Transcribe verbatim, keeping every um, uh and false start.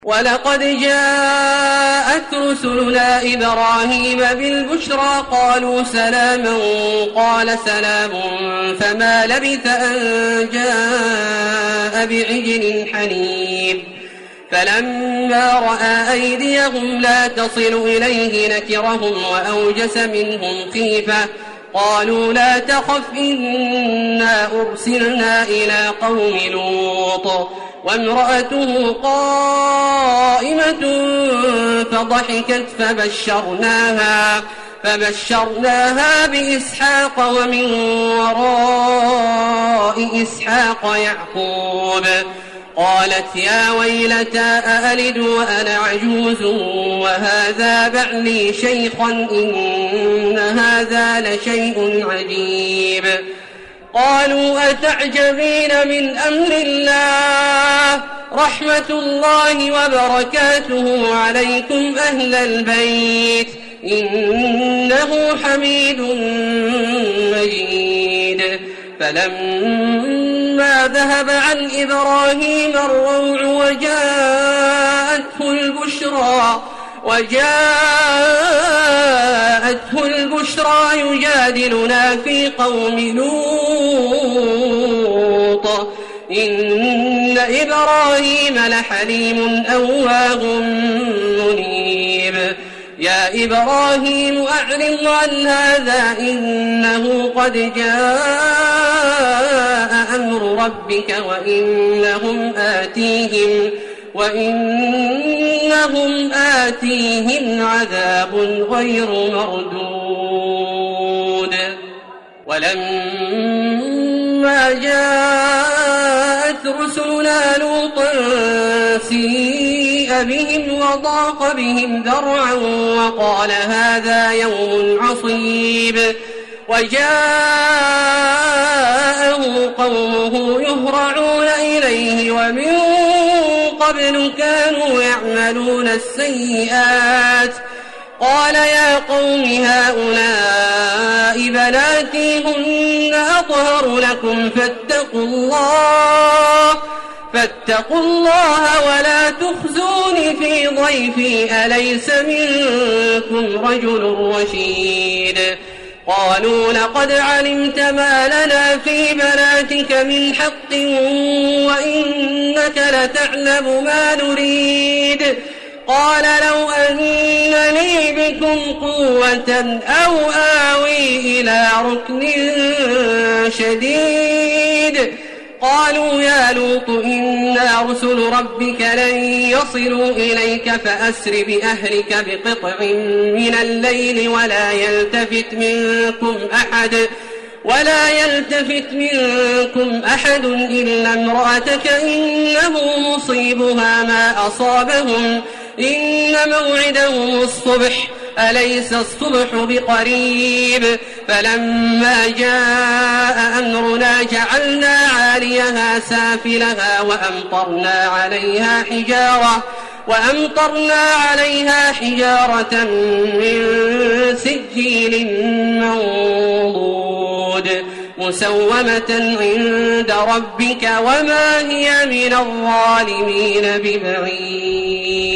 ولقد جاءت رسلنا إبراهيم بالبشرى قالوا سلاما قال سلام فما لبث أن جاء بعجل حنيب فلما رأى أيديهم لا تصل إليه نكرهم وأوجس منهم خيفة قالوا لا تخف إنا أرسلنا إلى قوم لوط وامرأته قائمة فضحكت فبشرناها فبشرناها بإسحاق ومن وراء إسحاق يعقوب قالت يا ويلتى أألد وأنا عجوز وهذا بعلي شيخا إن هذا لشيء عجيب قالوا أتعجبين من أمر الله رحمة الله وبركاته عليكم أهل البيت إنه حميد مجيد فلما ذهب عن إبراهيم الروع وجاءته البشرى وجاءته البشرى يجادلنا في قوم لوط إن إبراهيم لحليم أواه منيب يا إبراهيم أعرض عن هذا إنه قد جاء أمر ربك وإنهم آتيهم وإنهم آتيهم عذاب غير مردود ولما جاءت رسلنا لوطا سيء بهم وضاق بهم ذرعا وقال هذا يوم عصيب وجاءه قومه يهرعون إليه ومن قبل كانوا يعملون السيئات قال يا قوم هؤلاء بناتي هن أطهر لكم فاتقوا الله فاتقوا الله ولا تخزوني في ضيفي أليس منكم رجل رشيد قالوا لقد علمت ما لنا في بناتك من حق وإنك لتعلم ما نريد قال لو أن لي بكم قوة أو آوي إلى ركن شديد قالوا يا لوط إنا رسل ربك لن يصلوا إليك فأسر بأهلك بقطع من الليل ولا يلتفت منكم أحد ولا يلتفت منكم أحد إلا امرأتك إنه مصيبها ما أصابهم إن موعدهم الصبح أليس الصبح بقريب فلما جاء أمرنا جعلنا عاليها سافلها وأمطرنا عليها حجارة وأمطرنا عليها حجارة من سجيل منضود مسومة عند ربك وما هي من الظالمين ببعيد